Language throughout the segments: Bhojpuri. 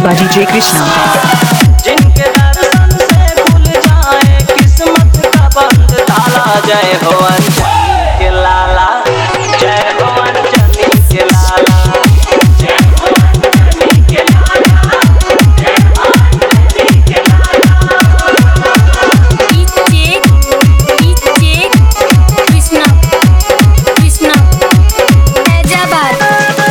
by DJ Krishna. जिनके दर्शन से खुल जाए किस्मत का बंद ताला। जय हो अंजनी के लाला, जय हो अंजनी के लाला, जय हो अंजनी के लाला, जय हो अंजनी के लाला। DJ कृष्णा हैदराबाद।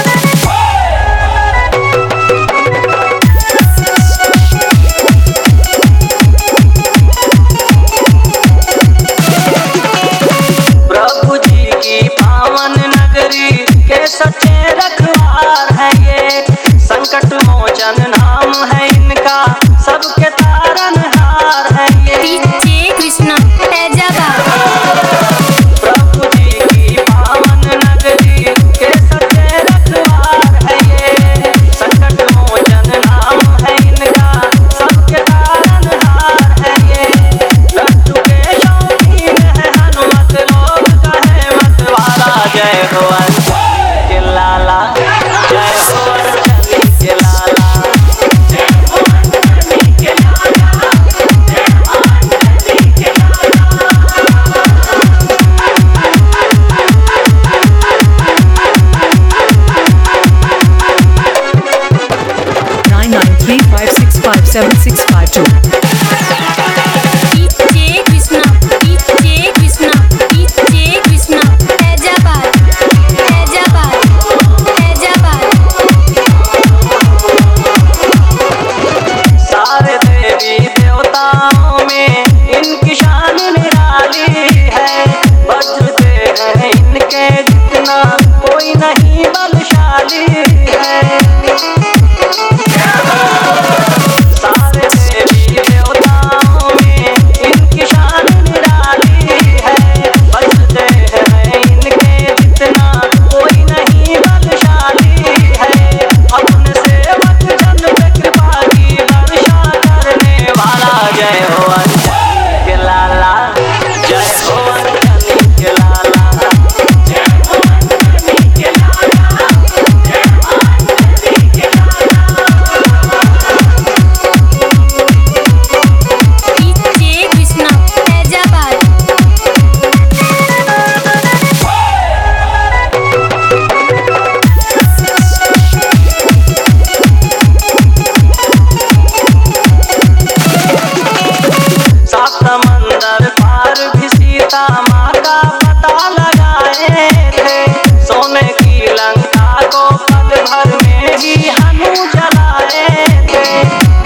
प्रभु जी की पावन नगरी के सच्चे रखवार है ये, संकट मोचन नाम है इनका, सबके तारनहार है ये। DJ कृष्णा हैदराबाद। प्रभु जी की पावन नगरी के सच्चे रखवार है ये, संकट मोचन नाम है इनका, सबके तारनहार है ये। लड्डू के शौकीन है हनुमत, लोग कहे मतवाला। जय हो अंजनी के लाला, जय हो अंजनी के लाला, जय हो अंजनी के लाला, जय हो अंजनी के लाला। 9935657652. DJ कृष्णा हैदराबाद। सारे देवी देवताओं में इनकी शान निराली है, बजते हैं इनके जितना कोई नहीं बलशाली है। सारे देवी देवताओं में इनकी शान निराली है, बजते हैं इनके जितना कोई नहीं बलशाली है। अपने सेवक जन पे कृपा की वर्षा करने वाला। जय हो अंजनी के लाला, जय हो अंजनी के लाला, जय हो अंजनी के लाला, जय हो अंजनी के लाला। DJ कृष्णा हैदराबाद। सात समंदर पार भी सीता माँ का पता लगाए थे, सोने की लंका को पल भर में ही हनु जलाए थे।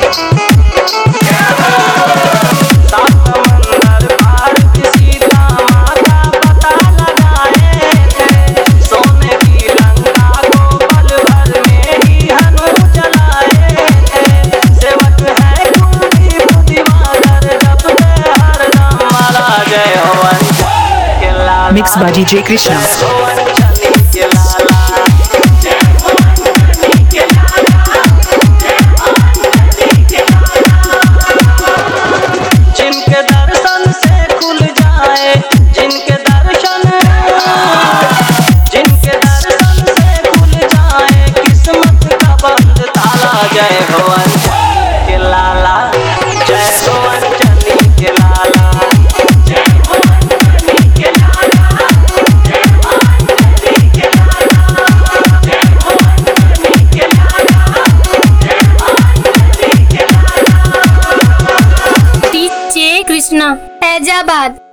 सात समंदर पार भी सीता माँ का पता लगाए थे, सोने की लंका को पल भर में ही हनु जलाए थे। सेवक है कुलदीप दिवाकर, जपते हरदम माला। जय हो अंजनी के लाला, Mixed by DJ Krishna. जय हो अंजनी के लाला, जय हो अंजनी के लाला, जय हो अंजनी के लाला। जिनके दर्शन से खुल जाए, जिनके दर्शन से खुल जाए किस्मत का बंद ताला। जय हो अंजनी के लाला, जय हो अंजनी के लाला, जय हो अंजनी के लाला, जय हो अंजनी के लाला, जय हो अंजनी के लाला, जय हो अंजनी के लाला। DJ कृष्णा हैदराबाद।